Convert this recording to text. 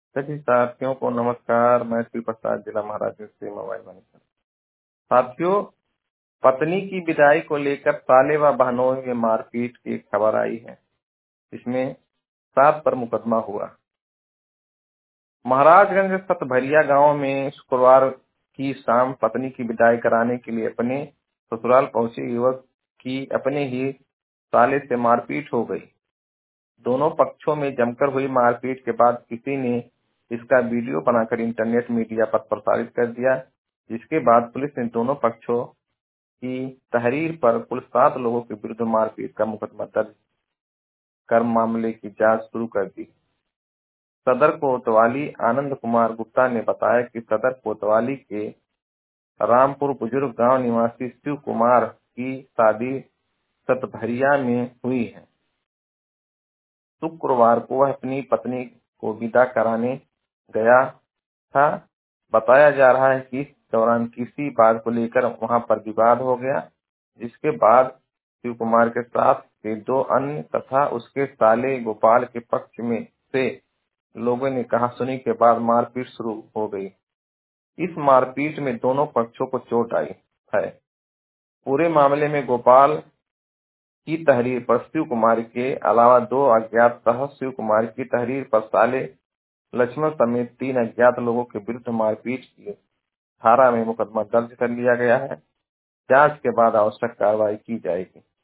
सभी साथियों को नमस्कार। मैं श्री प्रसाद, जिला महाराज से मोबाइल मैनेजर। साथियों, पत्नी की विदाई को लेकर साले व बहनों में मारपीट की खबर आई है। इसमें 7 पर मुकदमा हुआ। महाराजगंज सतभरिया गांव में शुक्रवार की शाम पत्नी की विदाई कराने के लिए अपने ससुराल पहुंचे युवक की अपने ही साले से मारपीट हो गई। दोनों पक्षों में जमकर हुई मारपीट के बाद किसी ने इसका वीडियो बनाकर इंटरनेट मीडिया पर प्रसारित कर दिया, जिसके बाद पुलिस ने दोनों पक्षों की तहरीर पर कुल 7 लोगों के विरुद्ध मारपीट का मुकदमा दर्ज कर मामले की जांच शुरू कर दी। सदर कोतवाली आनंद कुमार गुप्ता ने बताया कि सदर कोतवाली के रामपुर बुजुर्ग गांव निवासी शिव कुमार की शादी सतभरिया में हुई है। शुक्रवार को वह अपनी पत्नी को विदा कराने गया था। बताया जा रहा है कि इस दौरान किसी बात को लेकर वहां पर विवाद हो गया, जिसके बाद शिव कुमार के साथ के 2 अन्य तथा उसके साले गोपाल के पक्ष में से लोगों ने कहा सुनी के बाद मारपीट शुरू हो गई। इस मारपीट में दोनों पक्षों को चोट आई है। पूरे मामले में गोपाल की तहरीर पर शिव कुमार के अलावा 2 अज्ञात सह शिव कुमार की तहरीर पर साले लक्ष्मण समेत 3 अज्ञात लोगों के विरुद्ध मारपीट की धारा में मुकदमा दर्ज कर लिया गया है। जांच के बाद आवश्यक कार्रवाई की जाएगी।